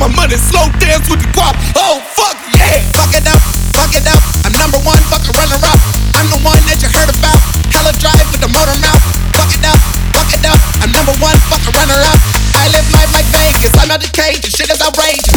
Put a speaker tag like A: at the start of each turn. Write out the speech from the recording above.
A: my money, slow dance with the guap. Oh fuck yeah!
B: Fuck it up, fuck it up. I'm number one, fucking runner up. I'm the one that you heard about. Hella drive with the motor mouth. Fuck it up, fuck it up. I'm number one, fucking runner up. I live life like Vegas. I'm out the cage. This shit is outrageous.